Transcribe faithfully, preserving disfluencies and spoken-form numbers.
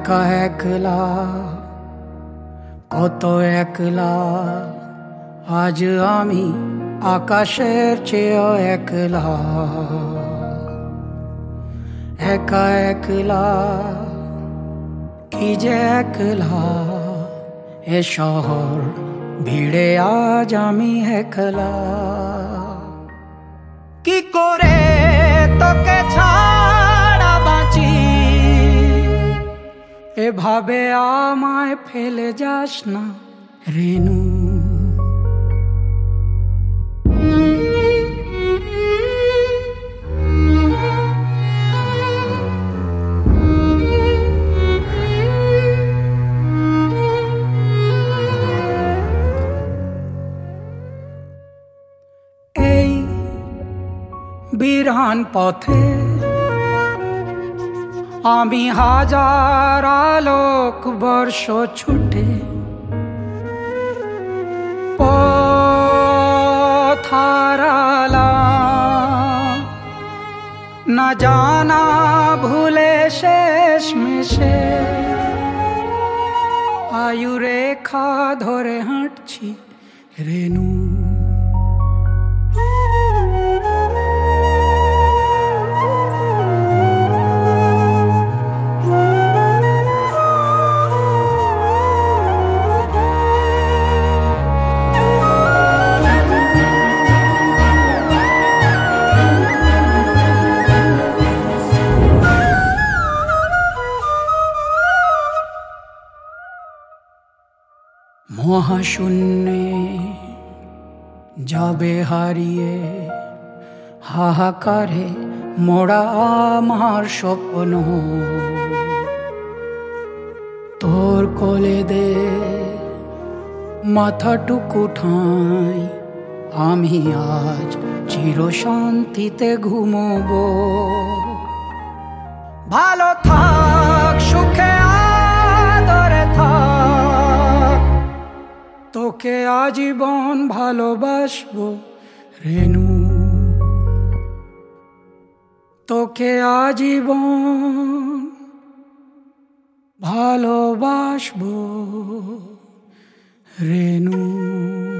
একা একলা কত একলা আজ আমি আকাশের চেয়েও একলা একা একলা কি যে একলা এ শহর ভিড়ে আজ আমি একলা কি করে তোকে ছাড়া বাঁচি এভাবে আমায় ফেলে যাস না রেনু এই বিরান পথে আমি হাজার আলোক বর্ষ ছুটে পথ হারালাম না জানা ভুলে শেষ মেশে আয়ু রেখা ধরে হাঁটছি রেনু মহাশূন্যে যাবে হারিয়ে হাহাকারে মোড়া আমার স্বপ্ন তোর কোলে দে মাথাটুকু ঠাঁই আমি আজ চির শান্তিতে ঘুমোবো ভালো থাক সুখে আদরে থাক তোকে আজীবন ভালোবাসবো রেনু তোকে আজীবন ভালোবাসবো রেনু।